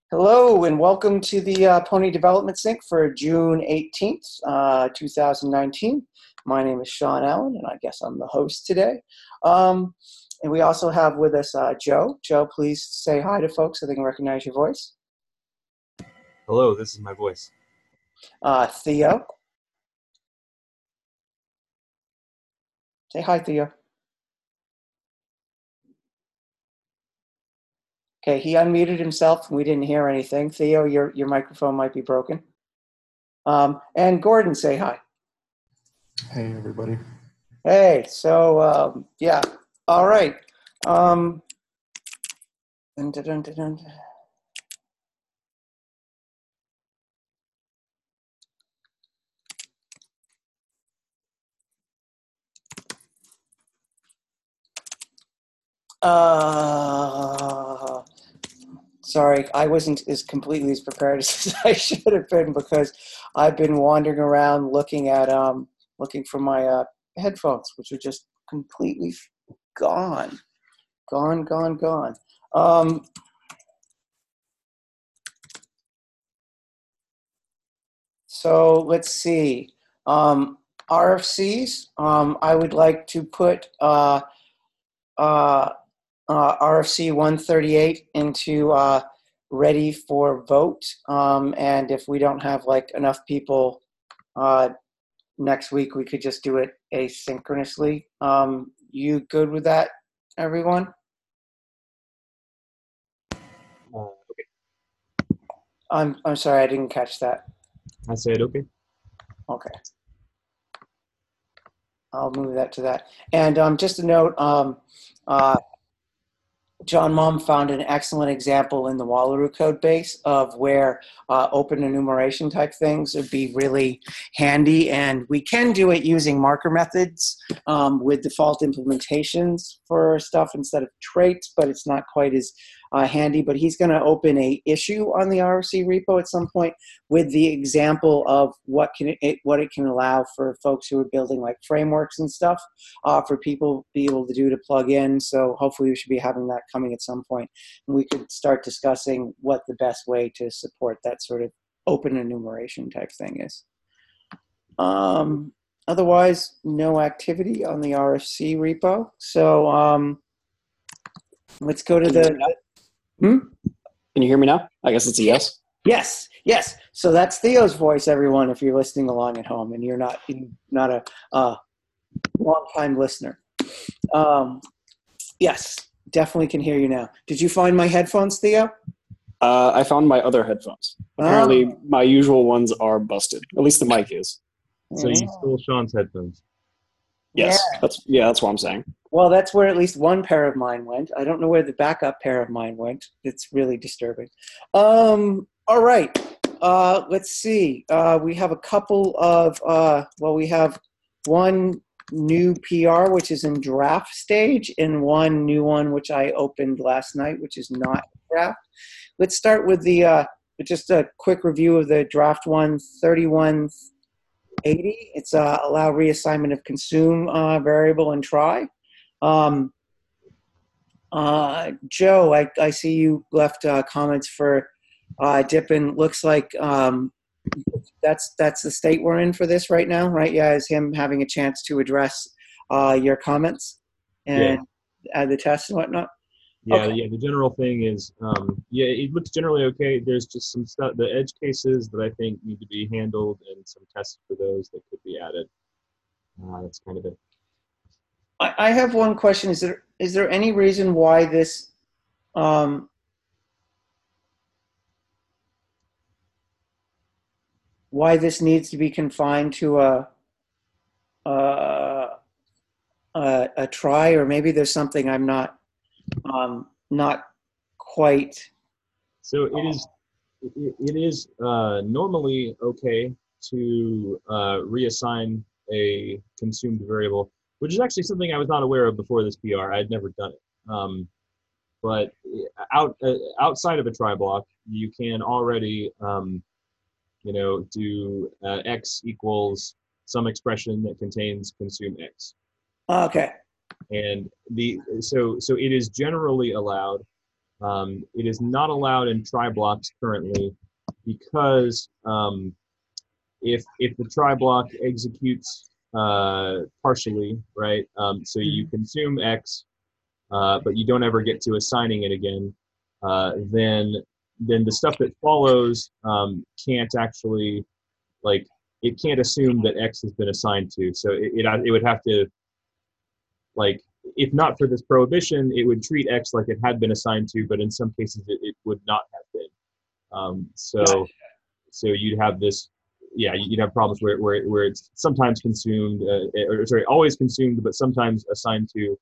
Hello and welcome to the Pony Development Sync for June 18th, 2019. My name is Sean Allen, and I guess I'm the host today. And we also have with us Joe. Joe, please say hi to folks so they can recognize your voice. Hello, this is my voice. Theo. Say hi, Theo. Okay, he unmuted himself. We didn't hear anything. Theo, your microphone might be broken. And Gordon, say hi. Hey, everybody. Hey, so yeah, all right. Dun, dun, dun, dun, dun. Sorry, I wasn't as completely as prepared as I should have been because I've been wandering around looking for my headphones, which are just completely gone. So let's see. RFCs. I would like to put RFC 138 into ready for vote. And if we don't have like enough people next week, we could just do it asynchronously. You good with that, everyone? Okay. I'm sorry, I didn't catch that. I said okay. Okay. I'll move that to that. And just a note, John Mumm found an excellent example in the Wallaroo code base of where open enumeration type things would be really handy. And we can do it using marker methods with default implementations for stuff instead of traits, but it's not quite as handy. But he's going to open a issue on the RFC repo at some point with the example of what it can allow for folks who are building like frameworks and stuff for people to be able to do to plug in. So hopefully we should be having that coming at some point. And we could start discussing what the best way to support that sort of open enumeration type thing is. Otherwise, no activity on the RFC repo. So let's go to the... Can you hear me now? I guess it's a yes. Yes. So that's Theo's voice, everyone, if you're listening along at home and you're not a long-time listener. Yes, definitely can hear you now. Did you find my headphones, Theo? I found my other headphones. Apparently, my usual ones are busted. At least the mic is. So you stole Sean's headphones? Yes, that's what I'm saying. Well, that's where at least one pair of mine went. I don't know where the backup pair of mine went. It's really disturbing. All right. Let's see. We have a couple of, we have one new PR, which is in draft stage, and one new one, which I opened last night, which is not draft. Let's start with just a quick review of the draft one, 3180. It's allow reassignment of consume variable and try. Joe, I see you left comments for Dippin. Looks like that's the state we're in for this right now, right? Yeah, is him having a chance to address your comments and add the tests and whatnot. Yeah, okay. Yeah. The general thing is, it looks generally okay. There's just some stuff, the edge cases that I think need to be handled, and some tests for those that could be added. That's kind of it. I have one question. Is there any reason why this needs to be confined to a try, or maybe there's something I'm not quite. So it is normally okay to reassign a consumed variable, which is actually something I was not aware of before this PR. I'd never done it. But outside of a try block, you can already do x equals some expression that contains consume x. Okay. And so it is generally allowed. It is not allowed in try blocks currently because if the try block executes partially, right? So you consume X, but you don't ever get to assigning it again. Then the stuff that follows can't actually, like, it can't assume that X has been assigned to. So it would have to, like, if not for this prohibition, it would treat X like it had been assigned to, but in some cases it would not have been. So you'd have this, yeah, you'd have problems where it's sometimes consumed, always consumed, but sometimes assigned to,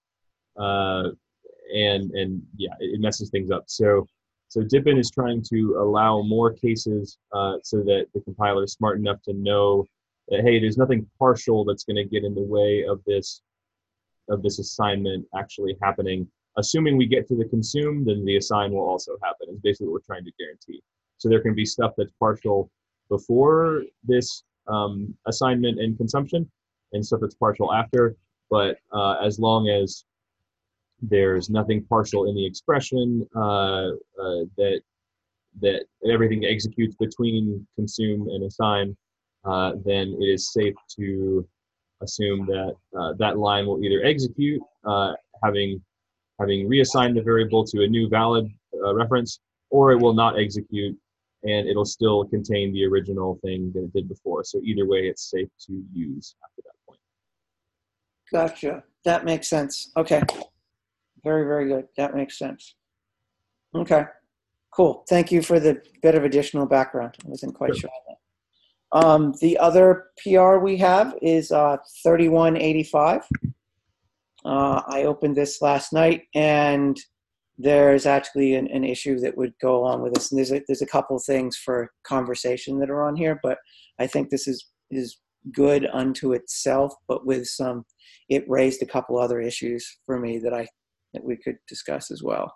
and yeah, it messes things up. So Dipin is trying to allow more cases so that the compiler is smart enough to know that, hey, there's nothing partial that's going to get in the way of this assignment actually happening. Assuming we get to the consume, then the assign will also happen. Is basically what we're trying to guarantee. So there can be stuff that's partial before this assignment and consumption, and stuff that's partial after. But as long as there's nothing partial in the expression, that everything executes between consume and assign, then it is safe to assume that that line will either execute, having reassigned the variable to a new valid reference, or it will not execute, and it'll still contain the original thing that it did before. So either way, it's safe to use after that point. Gotcha. That makes sense. Okay. Very, very good. That makes sense. Okay. Cool. Thank you for the bit of additional background. I wasn't quite sure on that. The other PR we have is 3185. I opened this last night, and there's actually an issue that would go along with this. And there's a couple things for conversation that are on here, but I think this is good unto itself, but with it raised a couple other issues for me that we could discuss as well.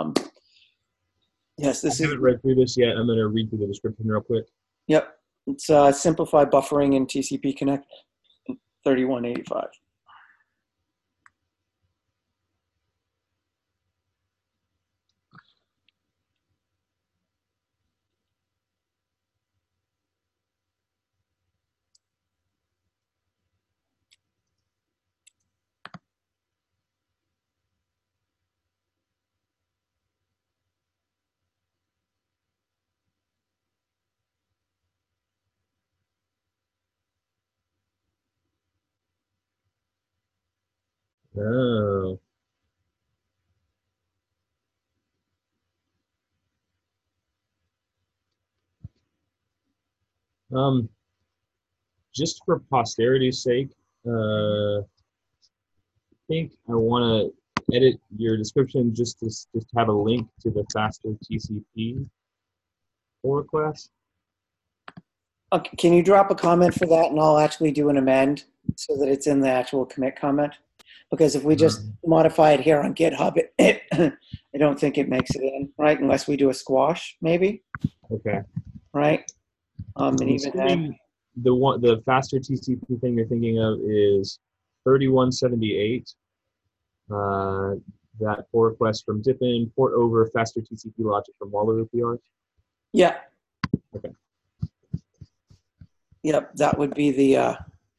Yes, I haven't read through this yet. I'm going to read through the description real quick. Yep. It's simplified buffering in TCP Connect 3185. Oh. Just for posterity's sake, I think I want to edit your description just to have a link to the faster TCP pull request. Okay, can you drop a comment for that, and I'll actually do an amend so that it's in the actual commit comment? Because if we just modify it here on GitHub, I don't think it makes it in, right? Unless we do a squash, maybe. Okay. Right. And even then, the faster TCP thing you're thinking of is 3178. That pull request from Dipin, port over faster TCP logic from Wallaroo PRs. Yeah. Okay. Yep, that would be the. Okay.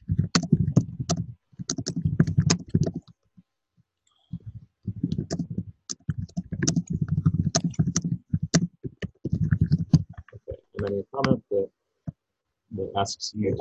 And then a comment that asks you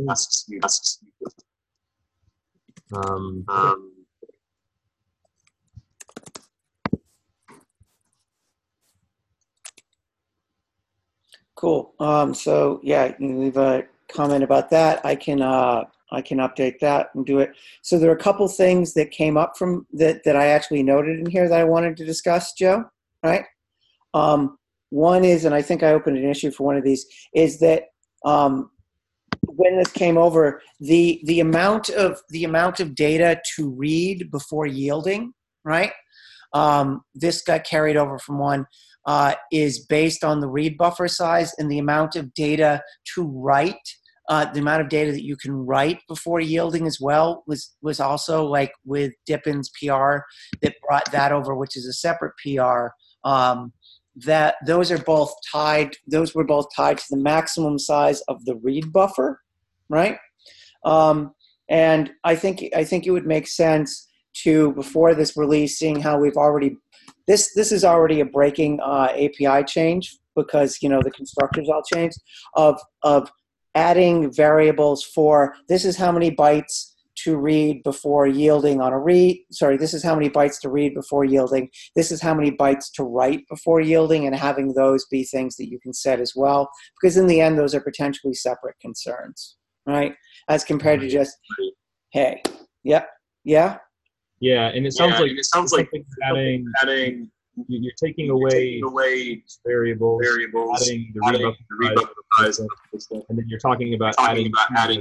Cool. So yeah, you can leave a comment about that. I can update that and do it. So there are a couple things that came up from that I actually noted in here that I wanted to discuss, Joe. Right. One is, and I think I opened an issue for one of these, is that when this came over, the amount of data to read before yielding, right? This got carried over from one. Is based on the read buffer size, and the amount of data to write, the amount of data that you can write before yielding as well was also, like with Dipin's PR that brought that over, which is a separate PR, that those are both tied. Those were both tied to the maximum size of the read buffer, right? And I think it would make sense to, before this release, seeing how we've already this is already a breaking API change, because the constructors all changed, of adding variables for, this is how many bytes to read before yielding on a read. Sorry, this is how many bytes to read before yielding. This is how many bytes to write before yielding, and having those be things that you can set as well. Because in the end, those are potentially separate concerns, right? As compared to just, hey, yep, yeah. Yeah, and it sounds like adding. You're taking away variables, adding the read buffer size, and then you're talking about adding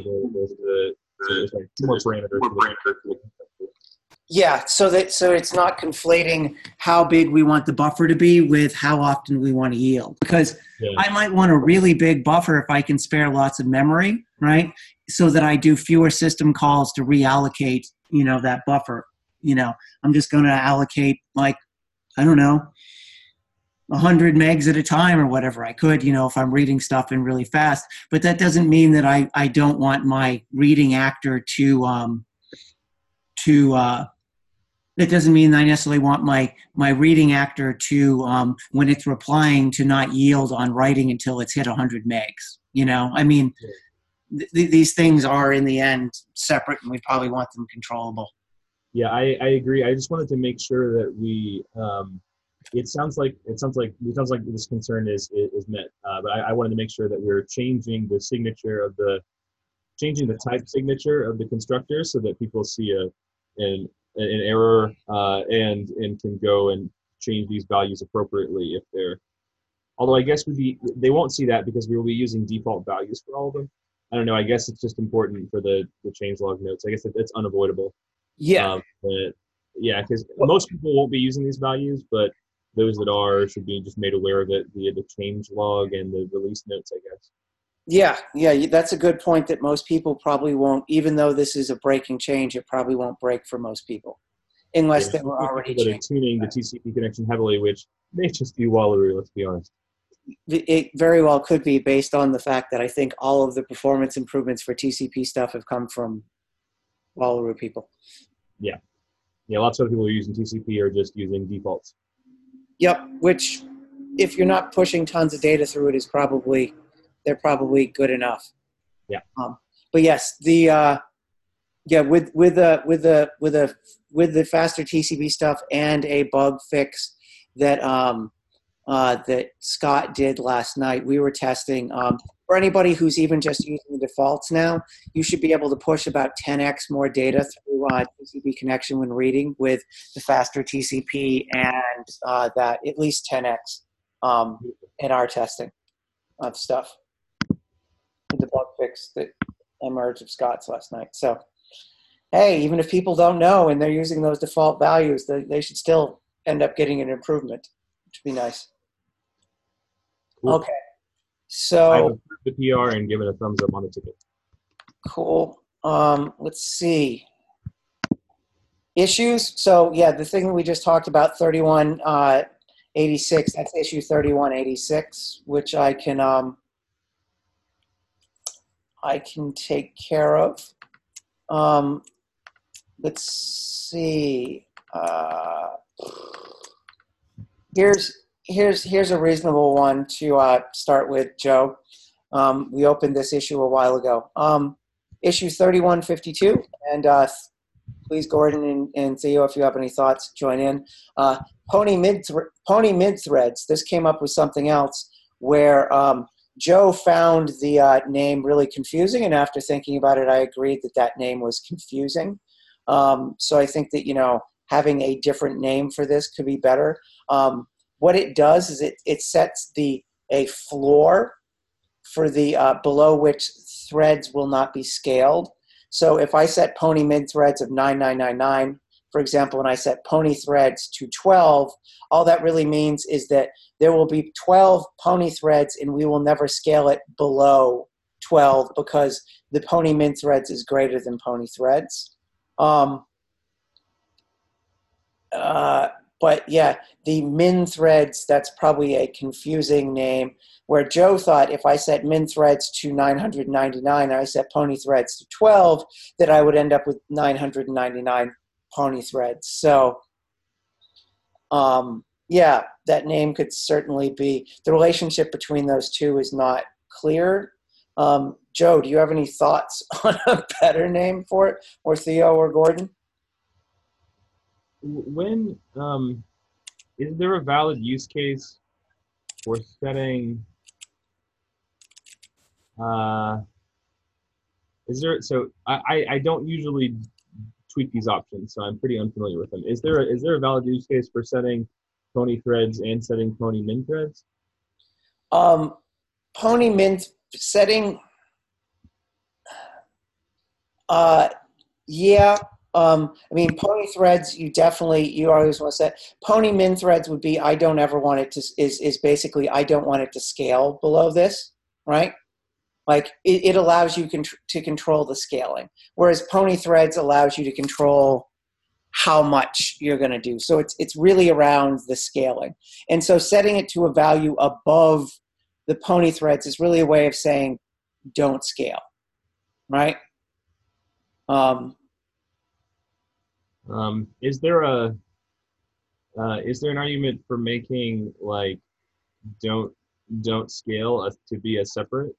more parameters. Yeah, so it's not conflating how big we want the buffer to be with how often we want to yield. Because I might want a really big buffer if I can spare lots of memory, right? So that I do fewer system calls to reallocate, that buffer. I'm just going to allocate, like, I don't know, 100 megs at a time or whatever I could, if I'm reading stuff in really fast. But that doesn't mean that I don't want my reading actor that doesn't mean I necessarily want my reading actor to, when it's replying, to not yield on writing until it's hit 100 megs. I mean, these things are in the end separate, and we probably want them controllable. Yeah, I agree. I just wanted to make sure that we. It sounds like this concern is met, but I wanted to make sure that we're changing the type signature of the constructor, so that people see an error and can go and change these values appropriately if they're. Although I guess they won't see that because we will be using default values for all of them. I don't know. I guess it's just important for the changelog notes. I guess it's unavoidable. Yeah. Because most people won't be using these values, but those that are should be just made aware of it via the changelog and the release notes, I guess. Yeah, that's a good point, that most people probably won't, even though this is a breaking change, it probably won't break for most people, unless they were already tuning the TCP connection heavily, which may just be Wallaroo, let's be honest. It very well could be, based on the fact that I think all of the performance improvements for TCP stuff have come from Wallaroo people. Yeah, lots of people who are using TCP are just using defaults. Yep, which, if you're not pushing tons of data through it, they're probably good enough. Yeah. But yes, with the faster TCP stuff and a bug fix that that Scott did last night, we were testing. For anybody who's even just using the defaults now, you should be able to push about 10x more data through TCP connection when reading with the faster TCP, and that at least 10x in our testing of stuff. The bug fix that emerged of Scott's last night. So, hey, even if people don't know and they're using those default values, they should still end up getting an improvement, which would be nice. Cool. Okay. So I've approved the PR and given a thumbs up on the ticket. Cool. Let's see. Issues. So yeah, the thing that we just talked about, 3186. That's issue 3186, which I can take care of. Let's see. Here's a reasonable one to start with, Joe. We opened this issue a while ago. Issue 3152, and please, Gordon and Theo, if you have any thoughts, join in. Pony mid threads. This came up with something else where Joe found the name really confusing, and after thinking about it, I agreed that name was confusing. So I think that having a different name for this could be better. What it does is it sets a floor for the below which threads will not be scaled. So if I set pony mid threads of 9999, for example, and I set pony threads to 12, all that really means is that there will be 12 pony threads, and we will never scale it below 12 because the pony mid threads is greater than pony threads. But yeah, the min threads, that's probably a confusing name. Where Joe thought if I set min threads to 999 and I set pony threads to 12, that I would end up with 999 pony threads. So yeah, that name could certainly be, the relationship between those two is not clear. Joe, do you have any thoughts on a better name for it, or Theo or Gordon? When is there a valid use case for setting? Is there? So I don't usually tweak these options, so I'm pretty unfamiliar with them. Is there a valid use case for setting pony threads and setting pony min threads? Pony min setting. Yeah. I mean, pony threads, you always want to set. Pony min threads would be, I don't ever want it to, is basically, I don't want it to scale below this, right? Like, it allows you to control the scaling, whereas pony threads allows you to control how much you're going to do. So it's really around the scaling. And so setting it to a value above the pony threads is really a way of saying, don't scale, right? Is there an argument for making like don't scale to be a separate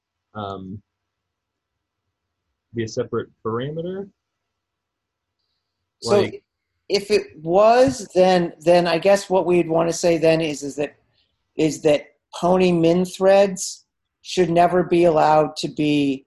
parameter? So if it was, then I guess what we'd want to say then is that pony min threads should never be allowed to be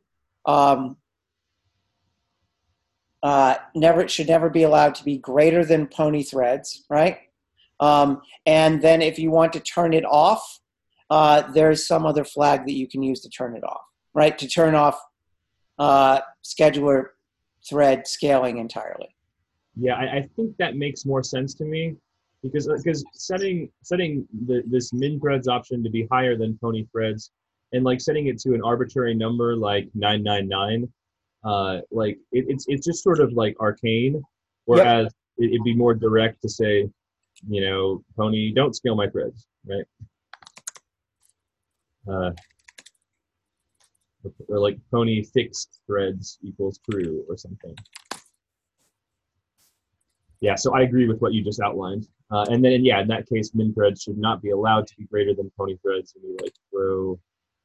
should never be allowed to be greater than pony threads, right? And then if you want to turn it off, there's some other flag that you can use to turn it off, right? To turn off scheduler thread scaling entirely. Yeah, I think that makes more sense to me because setting this min threads option to be higher than pony threads and like setting it to an arbitrary number like 999, like it's just sort of like arcane, whereas it'd be more direct to say, you know, pony, don't scale my threads, right? Or like pony fixed threads equals true or something. Yeah, so I agree with what you just outlined. And then, yeah, in that case, min threads should not be allowed to be greater than pony threads, and we like throw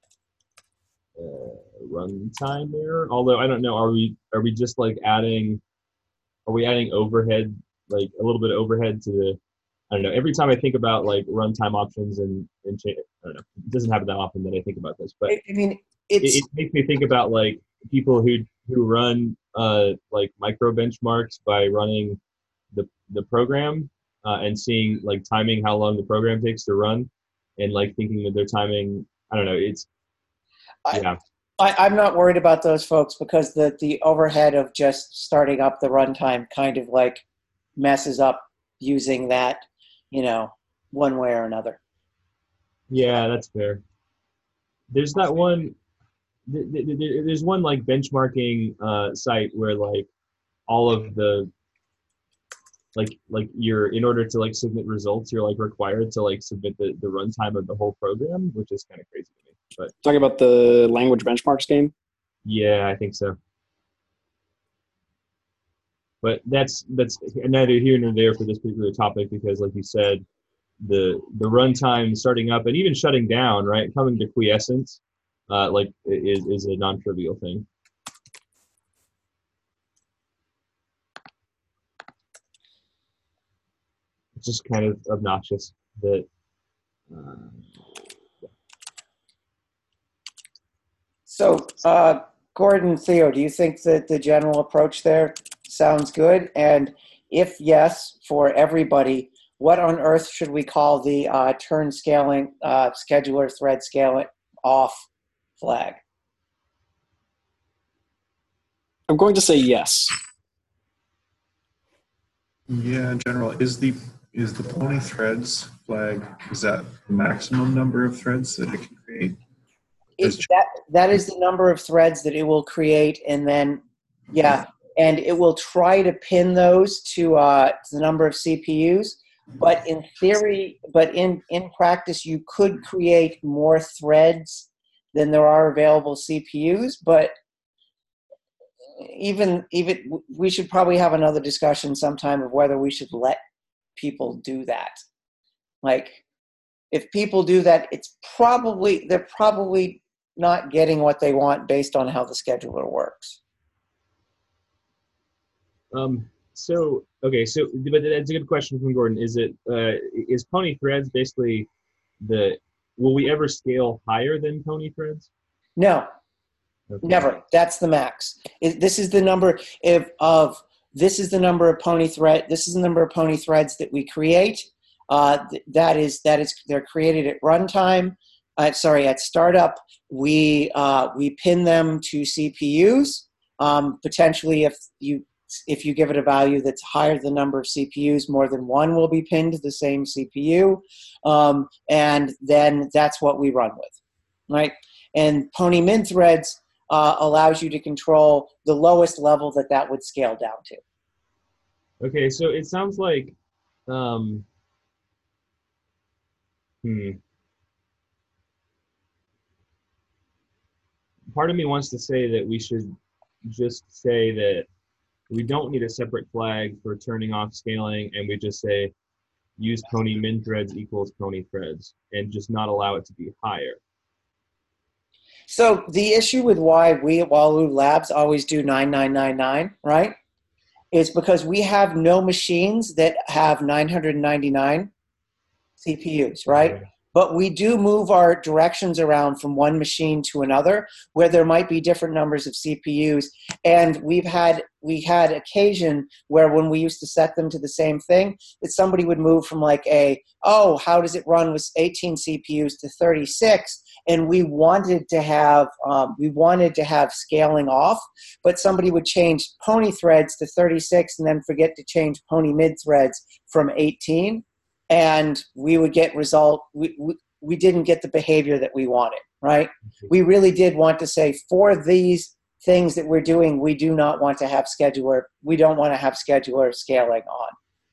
runtime error. Although I don't know, are we just like adding overhead, like a little bit of overhead to the, I don't know. Every time I think about like runtime options and I don't know, it doesn't happen that often that I think about this, but I mean, it makes me think about like people who run like micro benchmarks by running the program and seeing like timing how long the program takes to run, and like thinking that they're timing. I don't know. I'm not worried about those folks because the overhead of just starting up the runtime kind of like messes up using that, you know, one way or another. Yeah, that's fair. There's that one. There's one like benchmarking site where like all of the like you're, in order to like submit results, you're like required to like submit the runtime of the whole program, which is kind of crazy to me. But talking about the language benchmarks game. Yeah, I think so. But that's neither here nor there for this particular topic, because like you said, the runtime starting up and even shutting down, right, coming to quiescence, like is a non-trivial thing. It's just kind of obnoxious that. So, Gordon, Theo, do you think that the general approach there sounds good? And if yes, for everybody, what on earth should we call the turn scaling, scheduler thread scaling off flag? I'm going to say yes. Yeah, in general, is the pony threads flag, is that the maximum number of threads that it can create? That is the number of threads that it will create, and then and it will try to pin those to the number of CPUs, But in theory, but in practice, you could create more threads than there are available CPUs. But even we should probably have another discussion sometime of whether we should let people do that. Like, if people do that, they're probably not getting what they want based on how the scheduler works. But that's a good question from Gordon. Is Pony Threads basically will we ever scale higher than Pony Threads? No, Okay. never. That's the max. This is the number this is the number of Pony threads that we create. They're created at runtime. At startup. We pin them to CPUs. Potentially, if you give it a value that's higher than the number of CPUs, more than one will be pinned to the same CPU, and then that's what we run with, right? And Pony min threads allows you to control the lowest level that would scale down to. Okay, so it sounds like, part of me wants to say that we should just say that we don't need a separate flag for turning off scaling, and we just say use Pony min threads equals Pony threads, and just not allow it to be higher. So the issue with why we at Walu Labs always do 9999, right, is because we have no machines that have 999 CPUs, right? But we do move our directions around from one machine to another where there might be different numbers of CPUs. And we had occasion where when we used to set them to the same thing, that somebody would move from how does it run with 18 CPUs to 36? And we wanted to have scaling off, but somebody would change Pony threads to 36 and then forget to change Pony mid threads from 18. And we would get we didn't get the behavior that we wanted, right? We really did want to say, for these things that we're doing, we do not want to have scheduler. We don't want to have scheduler scaling on.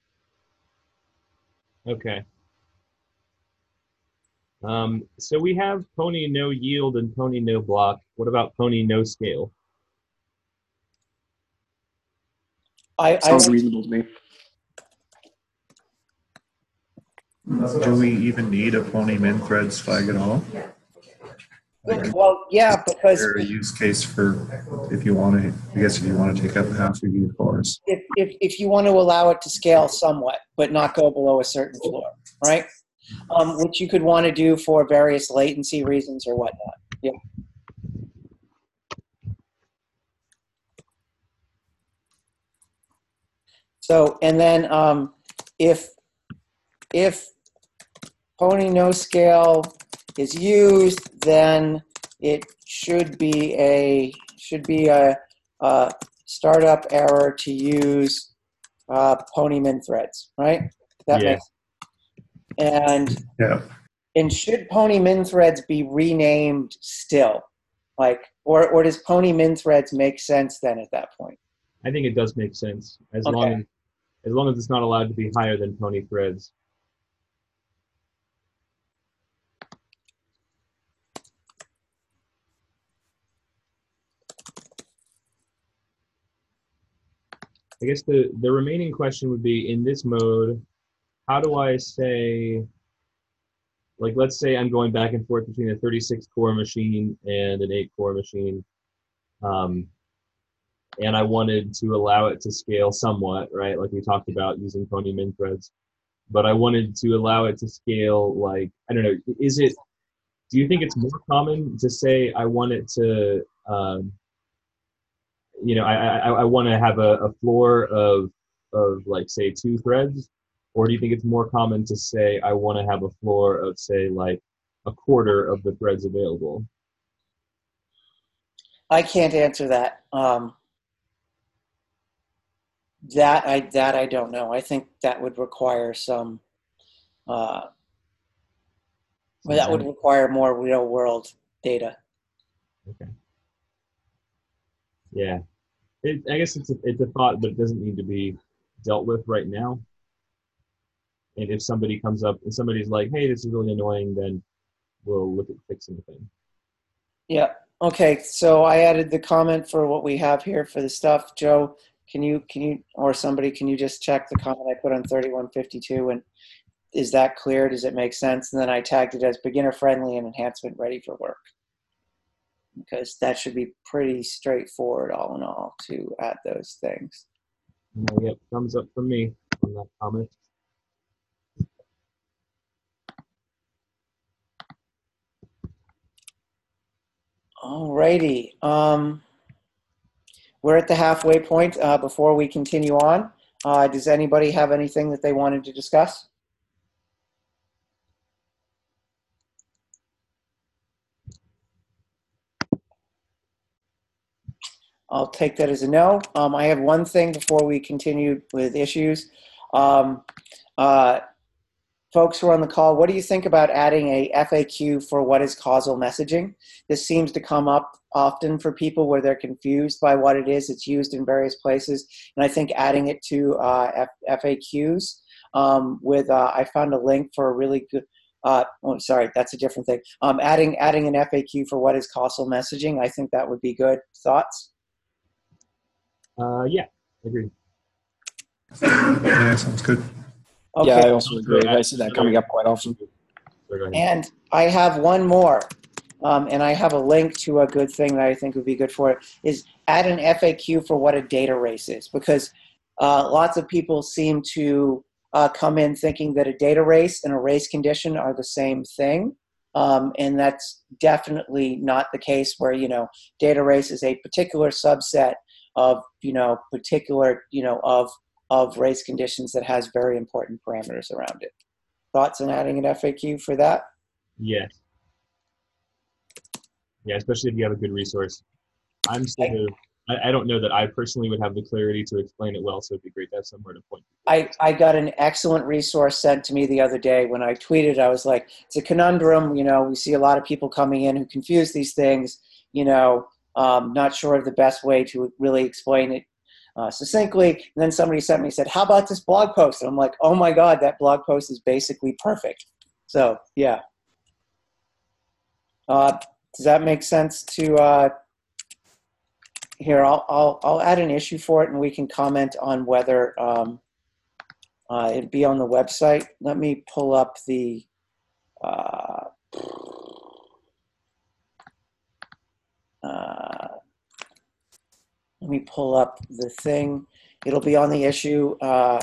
Okay. So we have Pony no yield and Pony no block. What about Pony no scale? Sounds reasonable to me. Do we even need a Pony min threads flag at all? Well, yeah, because Is there a use case for if you want to take up half of your cores? if you want to allow it to scale somewhat, but not go below a certain floor, right? Which you could want to do for various latency reasons or whatnot. Yeah. So, and then if Pony no scale is used, then it should be a startup error to use Pony min threads, right? That Yeah. makes. And Yeah. and should Pony min threads be renamed still, or does Pony min threads make sense then at that point? I think it does make sense as Okay. long as it's not allowed to be higher than Pony threads. I guess the remaining question would be, in this mode, how do I say, let's say I'm going back and forth between a 36 core machine and an 8 core machine, and I wanted to allow it to scale somewhat, right? Like we talked about using Pony min threads, but I wanted to allow it to scale, I don't know, do you think it's more common to say I want it to, I want to have a floor of say 2 threads, or do you think it's more common to say I want to have a floor of say a quarter of the threads available? I can't answer that. That I don't know. I think that would require some. That would require more real world data. Okay. Yeah, I guess it's a thought, but it doesn't need to be dealt with right now. And if somebody comes up and somebody's like, hey, this is really annoying, then we'll look at fixing the thing. Yeah. Okay. So I added the comment for what we have here for the stuff. Joe, can you, or somebody, can you just check the comment I put on 3152, and is that clear? Does it make sense? And then I tagged it as beginner friendly and enhancement ready for work, because that should be pretty straightforward all in all to add those things. Yep, thumbs up from me on that comment. Alrighty. We're at the halfway point. Before we continue on, does anybody have anything that they wanted to discuss? I'll take that as a no. I have one thing before we continue with issues. Folks who are on the call, what do you think about adding a FAQ for what is causal messaging? This seems to come up often for people where they're confused by what it is. It's used in various places. And I think adding it to FAQs I found a link for a really good, sorry, that's a different thing. Adding an FAQ for what is causal messaging, I think that would be good. Thoughts? Yeah, agreed. Yeah, sounds good. Okay. Yeah, I also agree. I see that coming up quite often. And I have one more, and I have a link to a good thing that I think would be good for it, is add an FAQ for what a data race is, because lots of people seem to come in thinking that a data race and a race condition are the same thing. And that's definitely not the case, where, data race is a particular subset of, of race conditions that has very important parameters around it. Thoughts on adding an FAQ for that? Yes. Yeah, especially if you have a good resource. I don't know that I personally would have the clarity to explain it well, so it'd be great to have somewhere to point. I got an excellent resource sent to me the other day. When I tweeted, I was like, it's a conundrum. We see a lot of people coming in who confuse these things, not sure of the best way to really explain it succinctly. And then somebody sent me, said, how about this blog post? And I'm like, oh my God, that blog post is basically perfect. So yeah. Does that make sense to, here, I'll add an issue for it, and we can comment on whether it'd be on the website. Let me pull up the, let me pull up the thing. It'll be on the issue.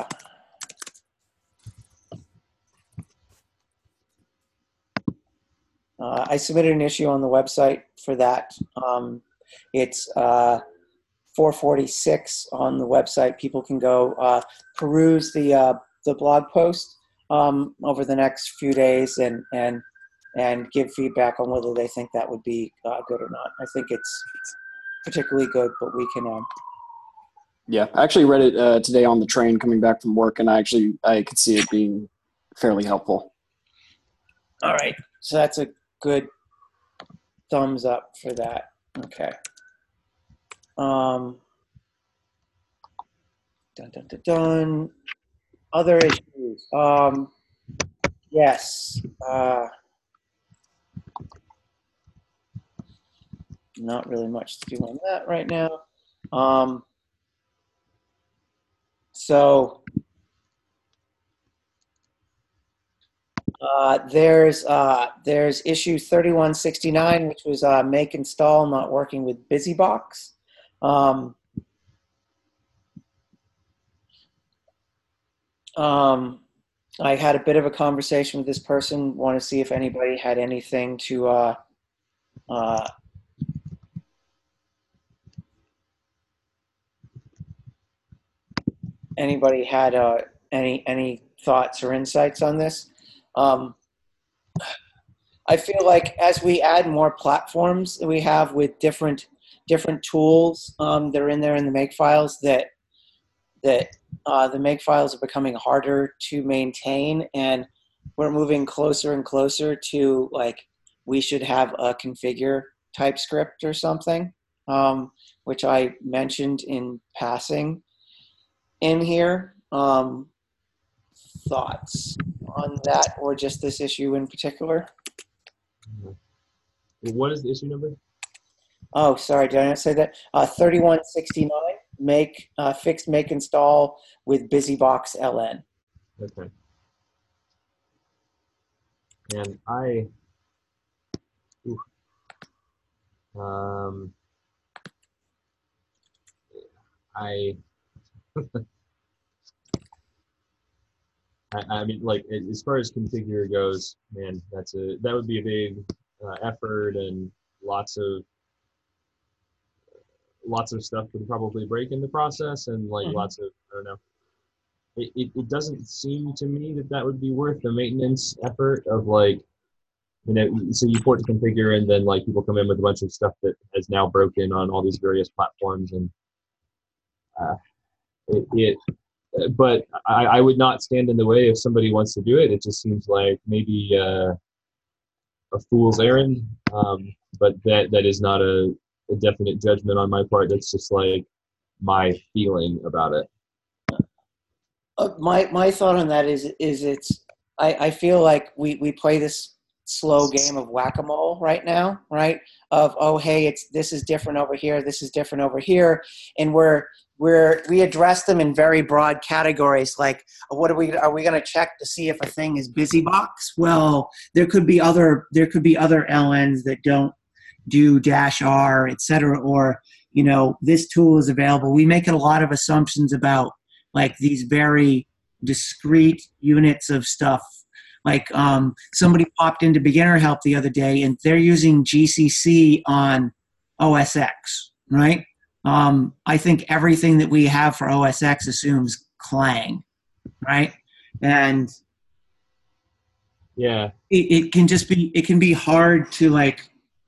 I submitted an issue on the website for that. It's 446 on the website. People can go peruse the blog post over the next few days and give feedback on whether they think that would be good or not. I think it's particularly good, but we can. Yeah, I actually read it today on the train coming back from work, and I could see it being fairly helpful. All right, so that's a good thumbs up for that. Okay. Dun, dun, dun, dun. Other issues. Yes. Not really much to do on that right now. So there's issue 3169, which was make install not working with BusyBox. I had a bit of a conversation with this person. Want to see if anybody had anything to anybody had any thoughts or insights on this. I feel like as we add more platforms that we have with different tools that are in there in the Makefiles, that the Makefiles are becoming harder to maintain, and we're moving closer and closer to, like, we should have a configure TypeScript or something, which I mentioned in passing in here. thoughts on that or just this issue in particular? What is the issue number? Oh, sorry, did I not say that? 3169, fixed make install with BusyBox LN. Okay. And oof, I I mean, like, as far as configure goes, man, that would be a big effort, and lots of stuff would probably break in the process, and like lots of, I don't know. It doesn't seem to me that would be worth the maintenance effort of, like, so you port to configure, and then like people come in with a bunch of stuff that has now broken on all these various platforms, and but I would not stand in the way if somebody wants to do it. It just seems like maybe a fool's errand, but that is not a definite judgment on my part. That's just like my feeling about it. My thought on that is I feel like we play this slow game of whack-a-mole right now, right? Of, oh, hey, this is different over here, this is different over here, and we address them in very broad categories, like are we going to check to see if a thing is BusyBox? Well, there could be other LNs that don't do -R, etc., or this tool is available. We make a lot of assumptions about like these very discrete units of stuff. Like somebody popped into Beginner Help the other day, and they're using GCC on OS X, right? I think everything that we have for OS X assumes Clang, right? And yeah, it can be hard to like.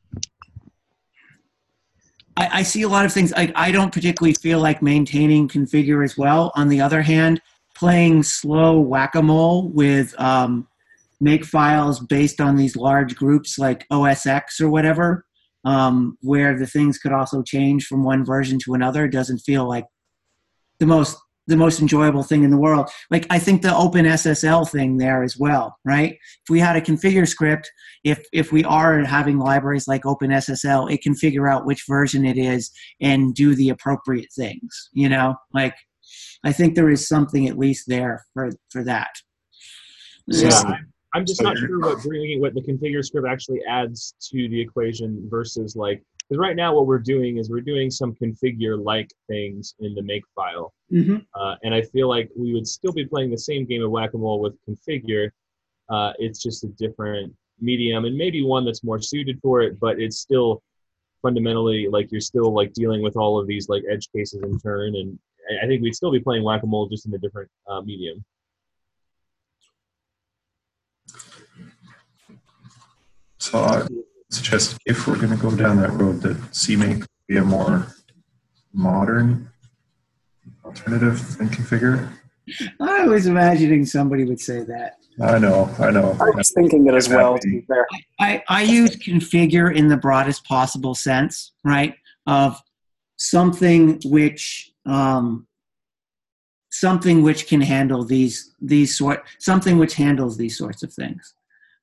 I see a lot of things. Like, I don't particularly feel like maintaining configure as well. On the other hand, playing slow whack-a-mole with make files based on these large groups like OS X or whatever, where the things could also change from one version to another, doesn't feel like the most enjoyable thing in the world. Like, I think the OpenSSL thing there as well, right? If we had a configure script, if we are having libraries like OpenSSL, it can figure out which version it is and do the appropriate things, Like, I think there is something at least there for that. Yeah, I'm just not sure what the configure script actually adds to the equation versus, like, because right now what we're doing is we're doing some configure-like things in the make file. Mm-hmm. And I feel like we would still be playing the same game of whack-a-mole with configure. It's just a different medium, and maybe one that's more suited for it, but it's still fundamentally, like, you're still like dealing with all of these like edge cases in turn, and I think we'd still be playing whack-a-mole just in a different medium. So I suggest if we're going to go down that road, that CMake would be a more modern alternative than configure. I was imagining somebody would say that. I know. I was thinking it as well, to be fair. I use configure in the broadest possible sense, right? Of something which can handle something which handles these sorts of things.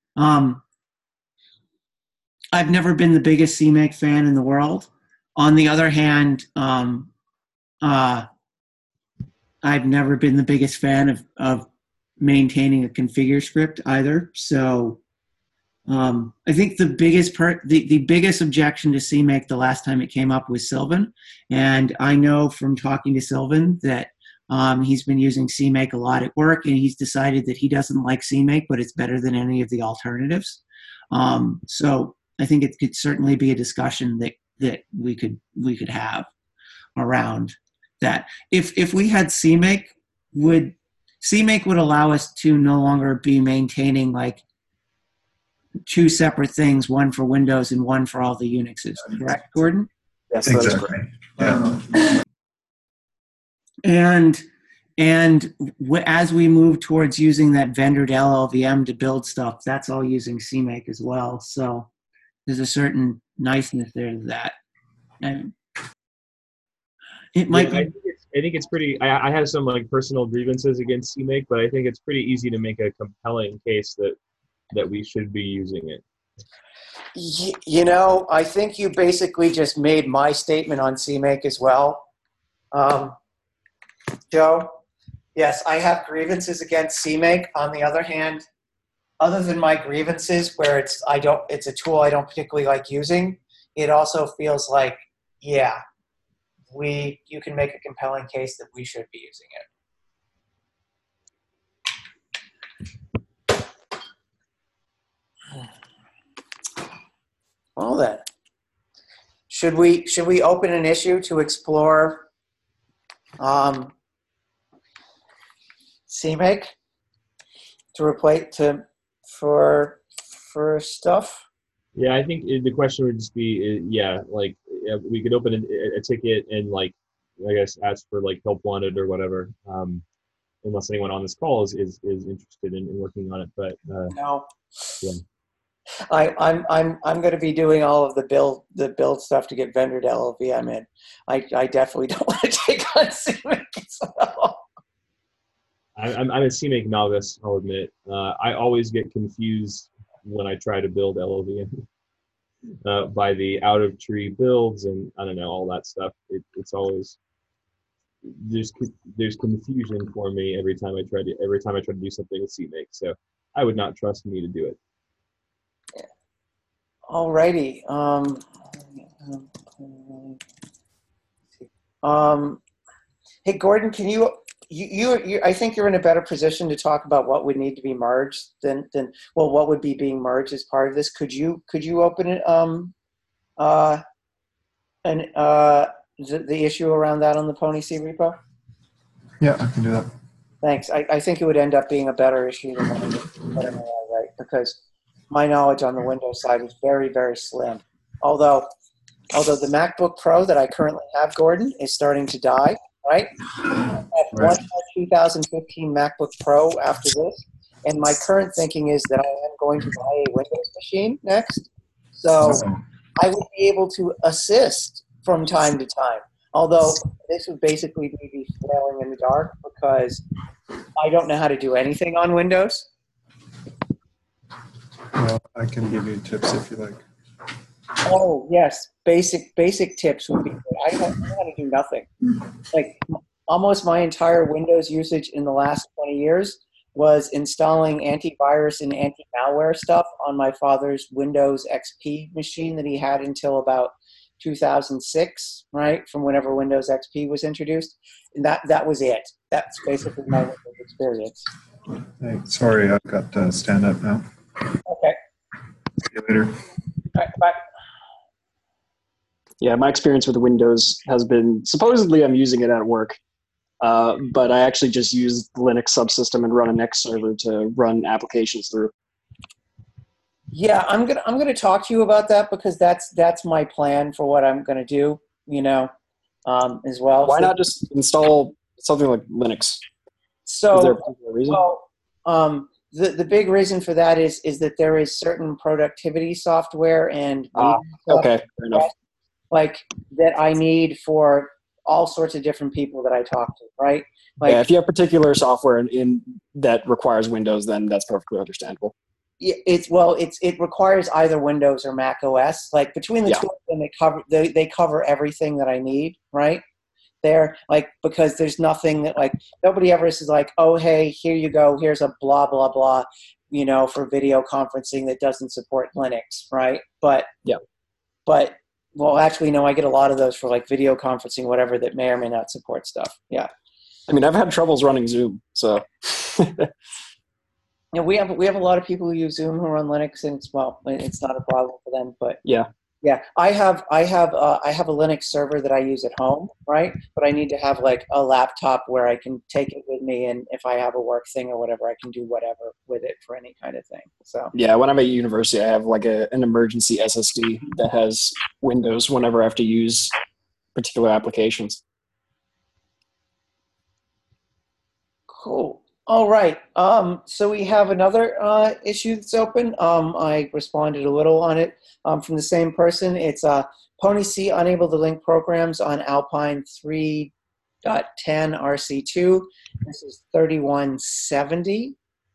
I've never been the biggest CMake fan in the world. On the other hand, I've never been the biggest fan of maintaining a configure script either. So I think the biggest objection to CMake the last time it came up was Sylvan. And I know from talking to Sylvan that he's been using CMake a lot at work, and he's decided that he doesn't like CMake, but it's better than any of the alternatives. So I think it could certainly be a discussion that we could have around that. If we had CMake would allow us to no longer be maintaining like two separate things, one for Windows and one for all the Unixes. Correct, Gordon? Yes, exactly. Yeah. And as we move towards using that vendored LLVM to build stuff, that's all using CMake as well. So there's a certain niceness there to that. And it might be. I think it's pretty. I have some like personal grievances against CMake, but I think it's pretty easy to make a compelling case that we should be using it. You know, I think you basically just made my statement on CMake as well, Joe. Yes, I have grievances against CMake. On the other hand, other than my grievances, where it's a tool I don't particularly like using, it also feels like, yeah, you can make a compelling case that we should be using it. Well then, should we open an issue to explore CMake to replace for stuff? Yeah, I think the question would just be, we could open a ticket and like, I guess, ask for like help wanted or whatever. Unless anyone on this call is interested in working on it, but No. Yeah. I'm going to be doing all of the build stuff to get vendor to LLVM in. I definitely don't want to take on CMake as well. I'm a CMake novice, I'll admit. I always get confused when I try to build LLVM by the out of tree builds and I don't know, all that stuff. It's always there's confusion for me every time I try to do something with CMake. So I would not trust me to do it. Alrighty. Hey, Gordon, can you I think you're in a better position to talk about what would need to be merged than what would be being merged as part of this. Could you open it the issue around that on the Pony C repo? Yeah, I can do that. Thanks. I think it would end up being a better issue than right? Because my knowledge on the Windows side is very, very slim. Although the MacBook Pro that I currently have, Gordon, is starting to die, right? I have one 2015 MacBook Pro after this, and my current thinking is that I am going to buy a Windows machine next. So I would be able to assist from time to time. Although this would basically be flailing in the dark because I don't know how to do anything on Windows. Well, I can give you tips if you like. Oh yes, basic tips would be good. I don't know how to do nothing. Like almost my entire Windows usage in the last 20 years was installing antivirus and anti-malware stuff on my father's Windows XP machine that he had until about 2006, right? From whenever Windows XP was introduced. And that was it. That's basically my Windows experience. Hey, sorry, I've got to stand up now. Okay. See you later. All right, bye. Yeah, my experience with Windows has been, supposedly I'm using it at work, but I actually just use the Linux subsystem and run a Next server to run applications through. Yeah, I'm gonna talk to you about that because that's my plan for what I'm gonna do. As well. Why not just install something like Linux? So, is there a particular reason? Well, the big reason for that is that there is certain productivity software and okay, fair enough. Like that I need for all sorts of different people that I talk to, right? Like, yeah, if you have particular software in that requires Windows, then that's perfectly understandable. It requires either Windows or Mac OS. Like between the two of them, they cover everything that I need, right? There, like, because there's nothing that, like, nobody ever is like, oh hey, here you go, here's a blah blah blah, for video conferencing that doesn't support Linux, right? But well, actually, no, I get a lot of those for like video conferencing, whatever, that may or may not support stuff. Yeah. I mean, I've had troubles running Zoom, so. We have a lot of people who use Zoom who are on Linux, and it's not a problem for them. But yeah, I have a Linux server that I use at home, right? But I need to have like a laptop where I can take it with me, and if I have a work thing or whatever, I can do whatever with it for any kind of thing. So yeah, when I'm at university, I have like an emergency SSD that has Windows whenever I have to use particular applications. Cool. All right. So we have another issue that's open. I responded a little on it from the same person. It's Pony C unable to link programs on Alpine 3 RC2. This is 3170.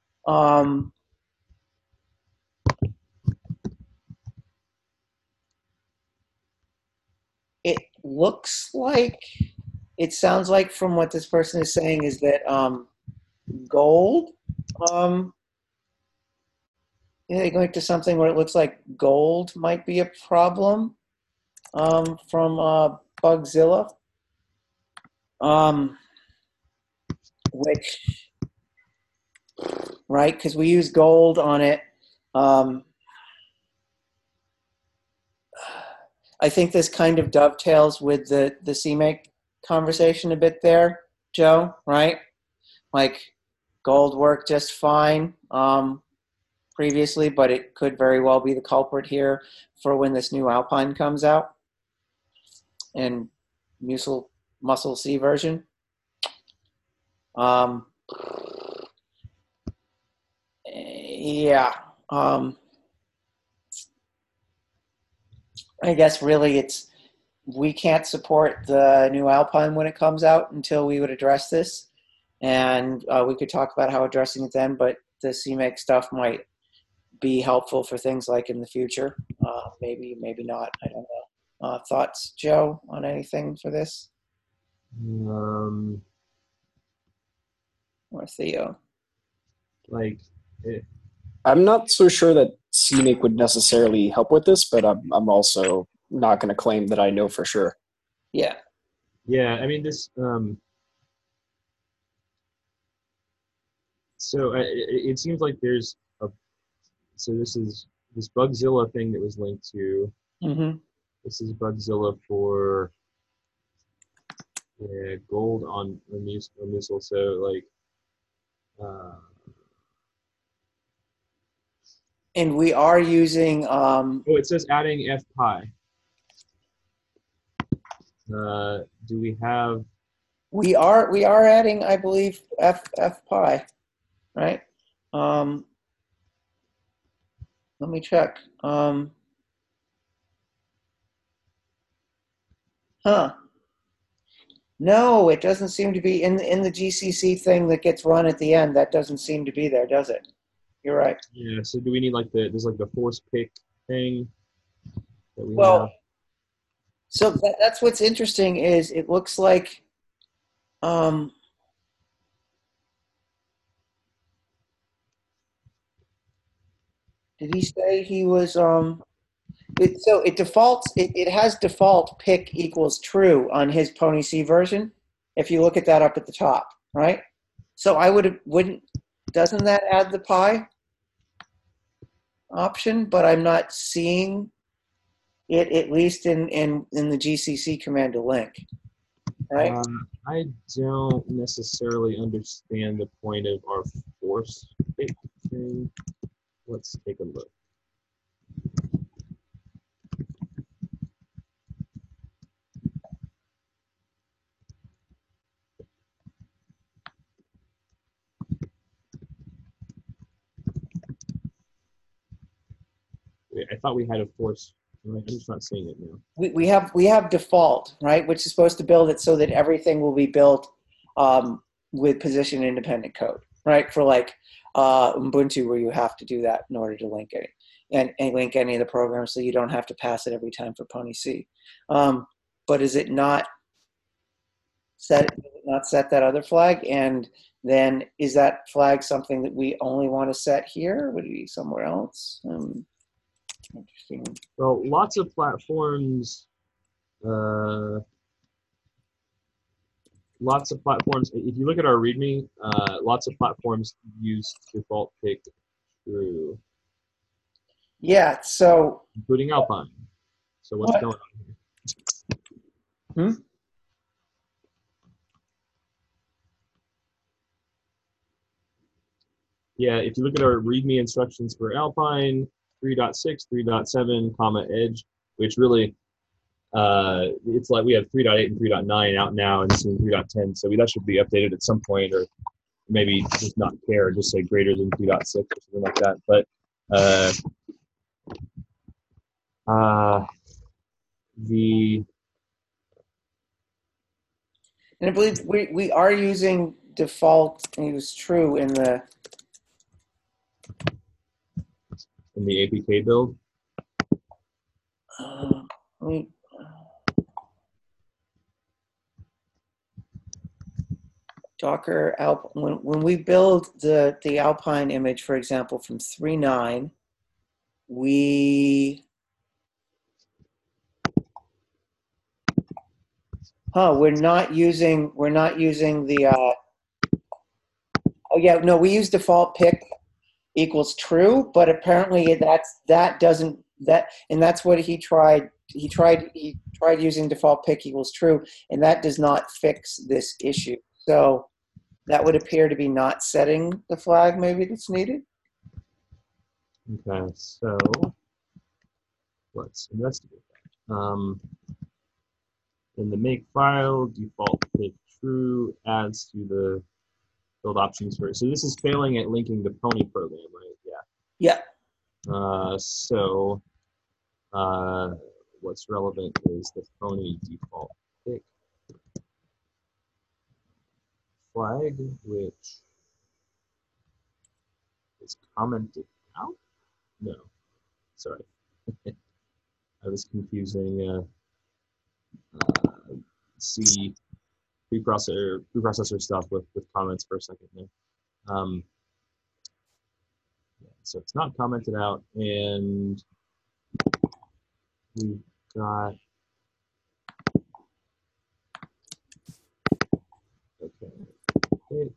It looks like, it sounds like from what this person is saying is that gold, going to something where it looks like gold might be a problem from Bugzilla, which, right, because we use gold on it. I think this kind of dovetails with the CMake conversation a bit there, Joe, right? Like gold worked just fine previously, but it could very well be the culprit here for when this new Alpine comes out and Muscle C version. Yeah. I guess really we can't support the new Alpine when it comes out until we would address this. And we could talk about how addressing it then, but the CMake stuff might be helpful for things like in the future. Maybe not. I don't know. Thoughts, Joe, on anything for this? Or Theo? I'm not so sure that CMake would necessarily help with this, but I'm also not going to claim that I know for sure. Yeah. Yeah, I mean this. So it seems like there's a. So this is this Bugzilla thing that was linked to. Mm-hmm. This is Bugzilla for gold on Musil. So like. And we are using. It says adding fpi. Do we have? We are adding, I believe, fpi, right? Let me check. No, it doesn't seem to be in the GCC thing that gets run at the end. That doesn't seem to be there, does it? You're right. Yeah. So do we need there's the force pick thing that we Well, have? so that's what's interesting is it looks like did he say he was it has default pick equals true on his Pony C version. If you look at that up at the top, right? So doesn't that add the pi option? But I'm not seeing it, at least in the GCC command to link, right? I don't necessarily understand the point of our force pick thing. Let's take a look. I thought we had a force. I'm just not seeing it now. We have default, right, which is supposed to build it so that everything will be built with position independent code, right? For like Ubuntu, where you have to do that in order to link it and link any of the programs, so you don't have to pass it every time for Pony C. But is it not set that other flag? And then is that flag something that we only want to set here? Would it be somewhere else? Interesting. Well, lots of platforms. If you look at our README, lots of platforms use default pick true. Yeah. So. Including Alpine. So what's going on here? Yeah, if you look at our README instructions for Alpine, 3.6, 3.7, comma edge, which really, it's like we have 3.8 and 3.9 out now and soon 3.10. So that should be updated at some point, or maybe just not care, just say greater than 3.6 or something like that. But And I believe we are using default use true in the, APK build. we, Docker Alp, when we build the Alpine image, for example, from 3.9, we're not using the oh yeah, no, we use default pick equals true, but apparently that doesn't, and that's what he tried using default pick equals true, and that does not fix this issue. So that would appear to be not setting the flag maybe that's needed. Okay, so let's investigate that. In the make file, default pick true adds to the build options first. So this is failing at linking the Pony program, right? Yeah. Yeah. So what's relevant is the Pony default pick flag, which is commented out. No, sorry, I was confusing C preprocessor stuff with comments for a second there. So it's not commented out, and we've got okay.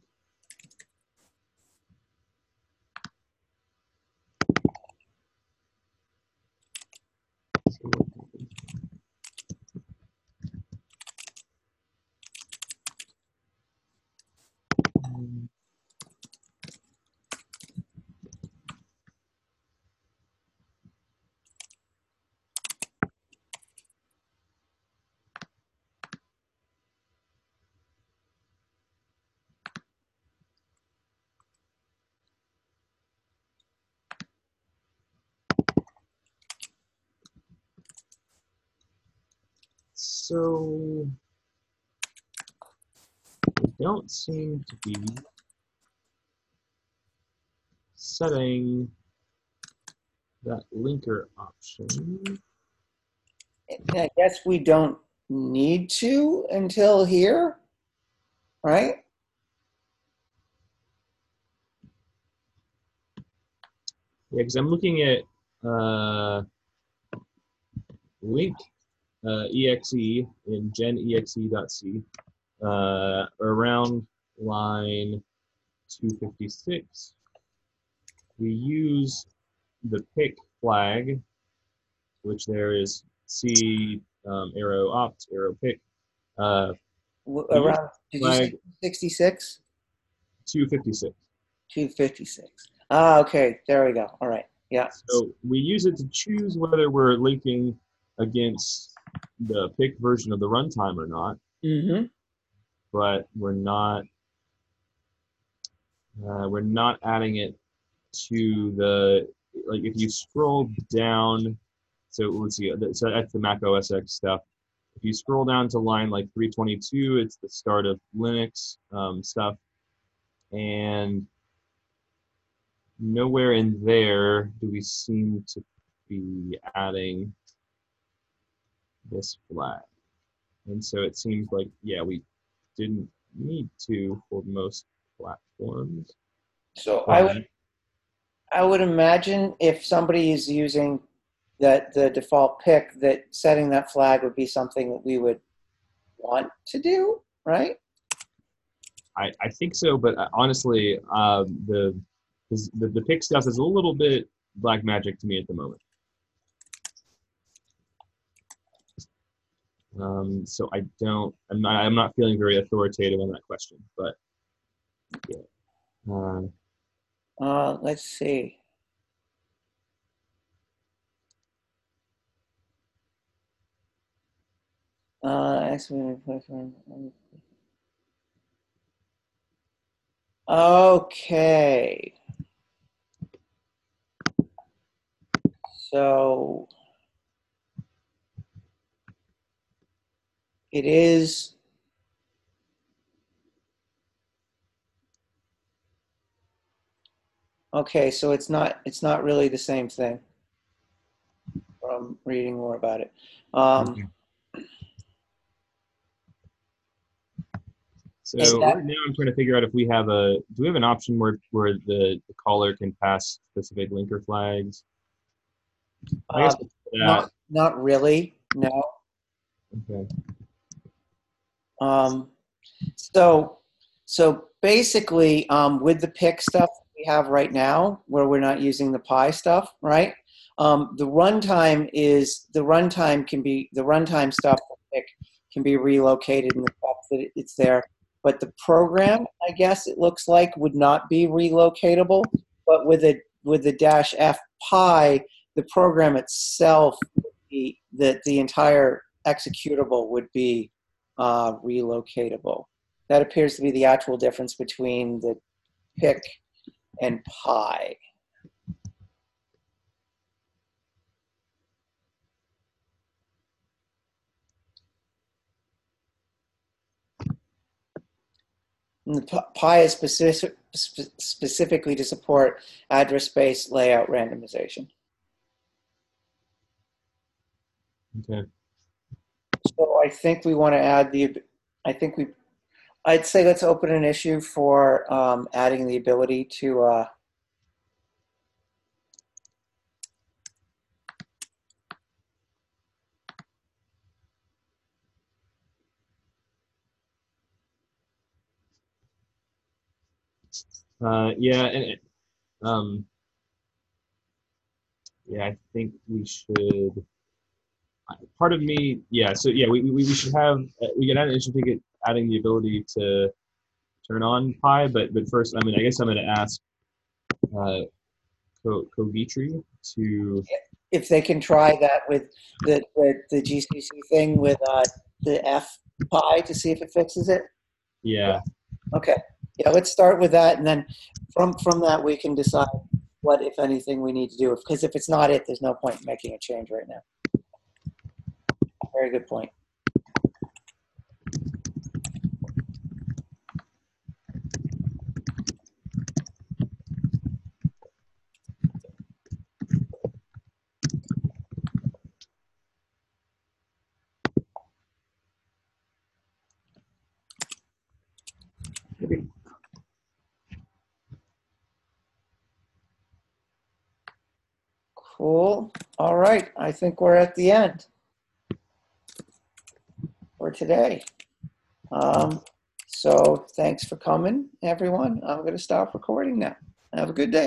So we don't seem to be setting that linker option. I guess we don't need to until here, right? Yeah, because I'm looking at link exe in genexe.c around line 256. We use the pick flag, which there is C arrow opt arrow pick. Around, did you say 66? 256. 256. Ah, okay. There we go. All right. Yeah. So we use it to choose whether we're linking against the pick version of the runtime or not. Mm-hmm. But we're not adding it to the, like, if you scroll down, so let's see, so that's the Mac OS X stuff. If you scroll down to line like 322, it's the start of Linux stuff, and nowhere in there do we seem to be adding this flag. And so it seems like, yeah, we didn't need to for most platforms. So I would imagine if somebody is using the default pick, that setting that flag would be something that we would want to do, right? I think so, but honestly, the pick stuff is a little bit black magic to me at the moment. So I'm not feeling very authoritative on that question, but yeah. Let's see. Okay. So it is Okay, so it's not really the same thing from reading more about it. Okay. So Is that- right now I'm trying to figure out if do we have an option where the caller can pass specific linker flags? I guess that. Not really, no. Okay. Um, so, so basically, with the pick stuff we have right now, where we're not using the Pi stuff, right? The runtime stuff for pick can be relocated in the stuff that it's there, but the program, I guess it looks like, would not be relocatable. But with the dash F Pi, the program itself would be the entire executable would be relocatable. That appears to be the actual difference between the pick and Pi. And the Pi is specifically to support address space layout randomization. Okay. So I think we want to add I'd say let's open an issue for adding the ability to Yeah, and um, yeah, I think we should. Part of me, yeah. So yeah, we should have we can add an issue ticket adding the ability to turn on Pi, but first, I guess I'm going to ask Covitri to. if they can try that with the GCC thing with the F Pi to see if it fixes it. Yeah. Okay. Yeah, let's start with that, and then from that we can decide what, if anything, we need to do. Because if it's not it, there's no point in making a change right now. Very good point. Cool. All right. I think we're at the end for today. So thanks for coming, everyone. I'm going to stop recording now. Have a good day.